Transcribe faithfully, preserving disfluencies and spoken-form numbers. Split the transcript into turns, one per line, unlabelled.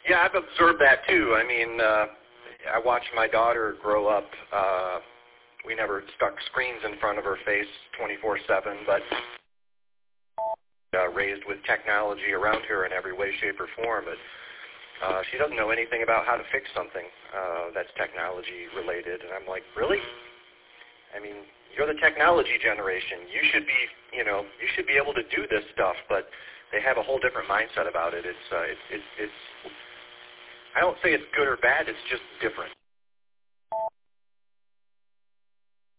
Yeah, I've observed that too. I mean, uh, I watched my daughter grow up. Uh, we never stuck screens in front of her face twenty-four seven, but uh, raised with technology around her in every way, shape, or form. But uh, she doesn't know anything about how to fix something uh, that's technology related. And I'm like, really? I mean, you're the technology generation. You should be, you know, you should be able to do this stuff. But they have a whole different mindset about it. It's, uh, it's, it's, it's I don't say it's good or bad. It's just different.